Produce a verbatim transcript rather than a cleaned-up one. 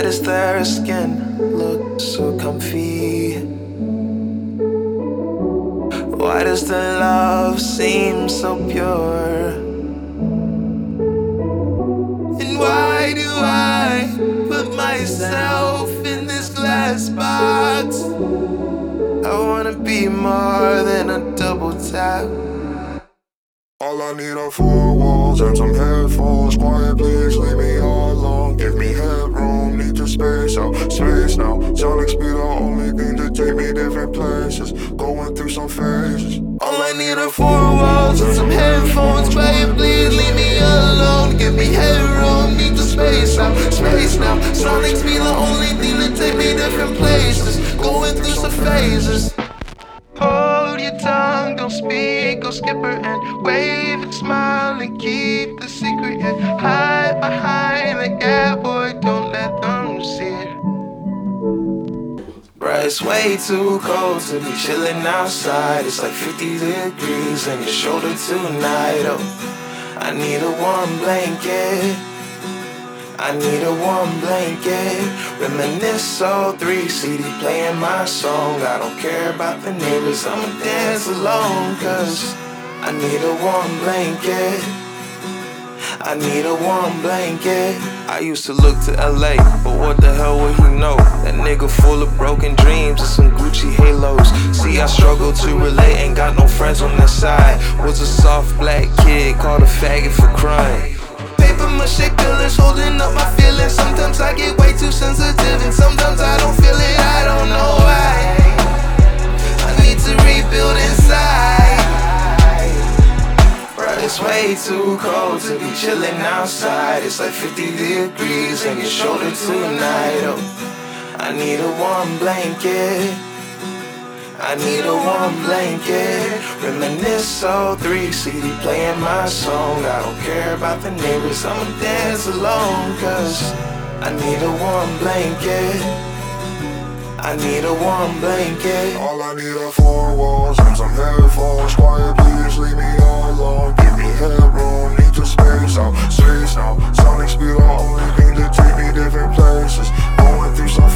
does their skin look so comfy? Why does the love seem so pure? And why do I put myself in this glass box? I wanna be more than a double tap. All I need are four walls and some headphones. Quiet, please leave me all alone. Give me headroom, need to space out, space now. Sonic speed, the only thing to take me different places. Going through some phases. All I need are four walls and some headphones. Quiet, please leave me alone. Give me headroom, need to space out, space now. Sonic speed, the only thing to take me different places. Going through some phases. Hold your tongue, don't speak, go skipper and wave and smile and keep the secret and hide behind the gap, boy, don't let them see it. Bruh, it's way too cold to be chilling outside. It's like fifty degrees in your shoulder tonight. Oh, I need a warm blanket. I need a warm blanket. Reminisce oh three C D playing my song. I don't care about the neighbors, I'ma dance alone. Cause I need a warm blanket. I need a warm blanket. I used to look to L A, but what the hell would he know? That nigga full of broken dreams and some Gucci halos. See, I struggle to relate, ain't got no friends on that side. Was a soft black kid, called a faggot for crying. Paper mache colors holding up my feelings. Sometimes I get way too sensitive, and sometimes I don't feel it, I don't know why. I need to rebuild inside. Bruh, it's way too cold to be chilling outside. It's like fifty degrees in your shoulder tonight. Oh, I need a warm blanket. I need a warm blanket. Reminisce oh three C D playing my song. I don't care about the neighbors, I'ma dance alone. Cause I need a warm blanket. I need a warm blanket. All I need are four walls and some headphones. Quiet, please leave me all alone. Give me headroom, need to space out, space now. Sonic speed, the only thing to take me different places. Going through some